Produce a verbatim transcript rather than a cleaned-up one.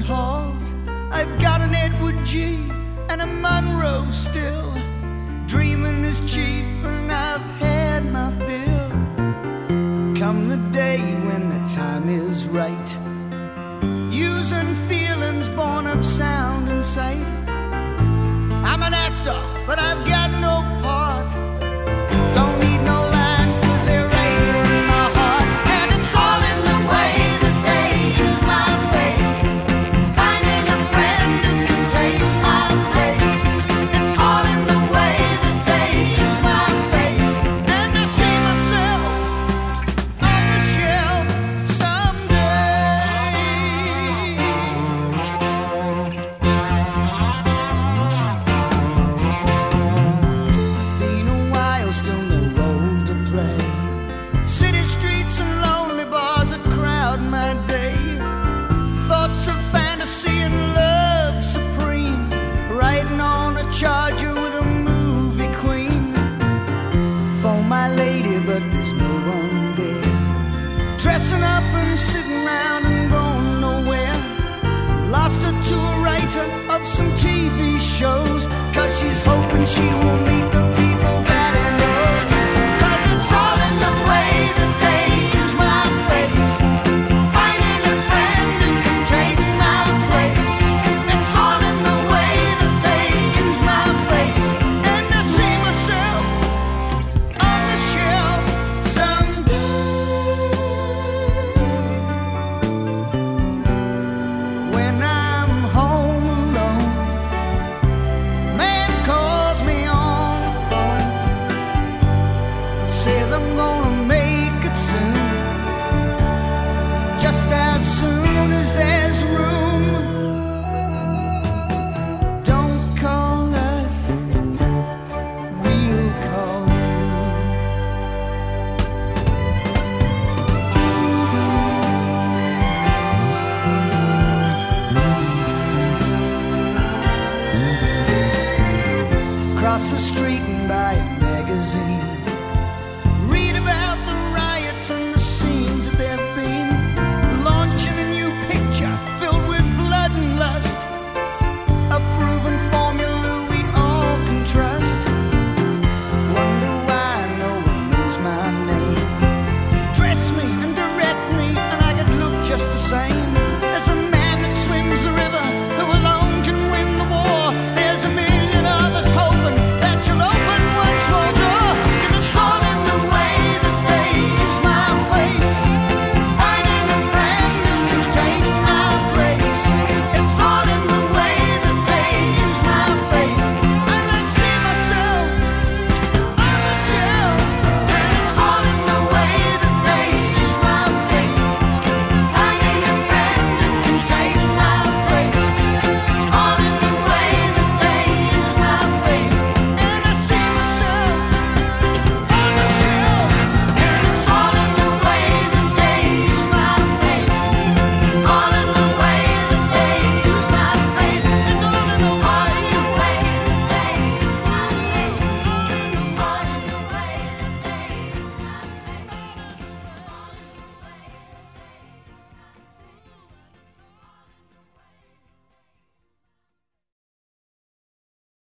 halls. I've got an Edward G and a Monroe still. Dreaming is cheap and I've had my fill. Come the day when the time is right, using feelings born of sound and sight. I'm an actor, but I've got no part. Don't need no lines, cause they're right in my heart. And it's all in the way that they use my face, finding a friend who can take my place. It's all in the way that they use my face. And I see myself on the shelf someday. Been a while, still no role to play. City streets and lonely bars that crowd my day. Thoughts of fantasy and love supreme, riding on a charger with a movie queen. For my lady, but there's no one there. Dressing up and sitting around and going nowhere. Lost her to a writer of some T V shows, cause she's hoping she will meet the people that I know. Cause it's all in the way that they use my face, finding a friend who can take my place. It's all in the way that they use my face. And I see myself on the shelf someday. When I'm home alone, man calls me on the phone, says I'm gonna make it soon, just as soon as there's room. Don't call us, we'll call you. Across the street